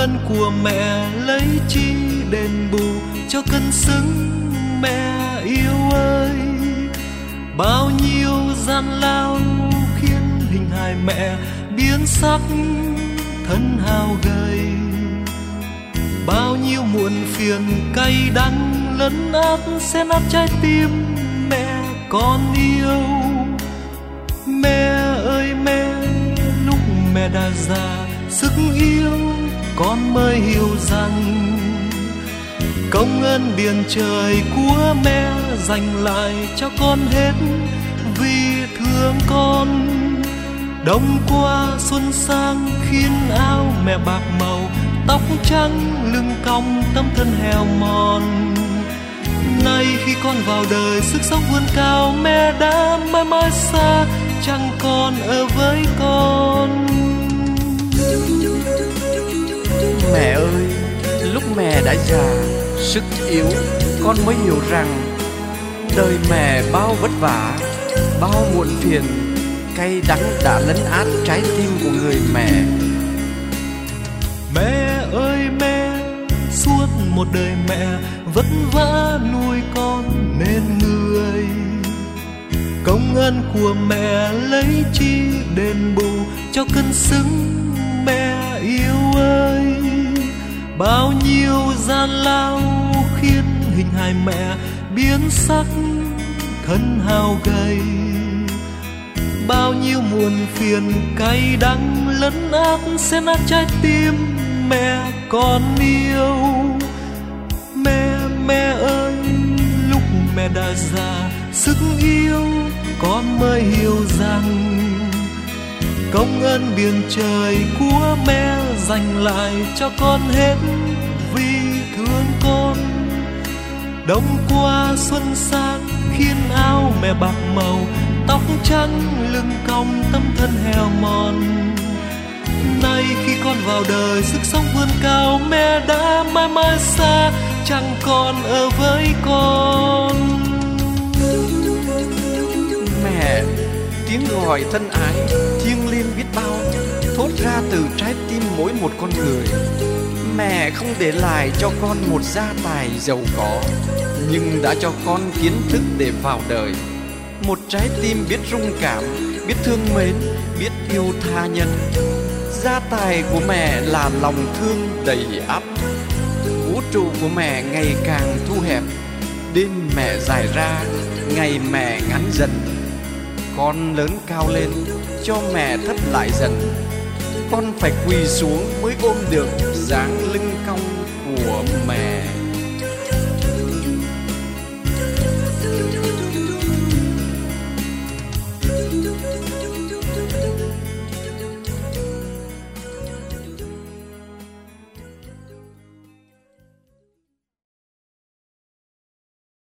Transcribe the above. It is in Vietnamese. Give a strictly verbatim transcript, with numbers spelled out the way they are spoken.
ơn của mẹ lấy chi đền bù cho cân xứng mẹ yêu ơi. Bao nhiêu gian lao khiến hình hài mẹ biến sắc thân hao gầy. Bao nhiêu muộn phiền cay đắng lấn át xé nát trái tim mẹ con yêu. Mẹ ơi mẹ, lúc mẹ đã già sức yêu con mới hiểu rằng công ơn biển trời của mẹ dành lại cho con hết vì thương con. Đông qua xuân sang khiến áo mẹ bạc màu, tóc trắng lưng cong tấm thân heo mòn. Nay khi con vào đời sức sống vươn cao, mẹ đã mãi mãi xa chẳng còn ở với con. Mẹ ơi, lúc mẹ đã già sức yếu, con mới hiểu rằng đời mẹ bao vất vả, bao muộn phiền cay đắng đã lấn át trái tim của người mẹ. Mẹ ơi mẹ, suốt một đời mẹ vất vả nuôi con nên người. Công ơn của mẹ lấy chi đền bù cho cân xứng mẹ yêu ơi. Bao nhiêu gian lao khiến hình hài mẹ biến sắc thân hao gầy. Bao nhiêu muộn phiền cay đắng lấn át xé nát trái tim mẹ con yêu. Mẹ, mẹ ơi, lúc mẹ đã già sức yêu con mới hiểu rằng công ơn biển trời của mẹ dành lại cho con hết vì thương con. Đông qua xuân sang khiến áo mẹ bạc màu, tóc trắng lưng cong tấm thân heo mòn. Nay khi con vào đời sức sống vươn cao, mẹ đã mãi mãi xa chẳng còn ở với con. Mẹ, tiếng gọi thân ái thiêng liêng biết bao thốt ra từ trái tim mỗi một con người. Mẹ không để lại cho con một gia tài giàu có, nhưng đã cho con kiến thức để vào đời. Một trái tim biết rung cảm, biết thương mến, biết yêu tha nhân. Gia tài của mẹ là lòng thương đầy ắp. Vũ trụ của mẹ ngày càng thu hẹp, đêm mẹ dài ra, ngày mẹ ngắn dần. Con lớn cao lên, cho mẹ thấp lại dần. Con phải quỳ xuống mới ôm được dáng lưng cong của mẹ.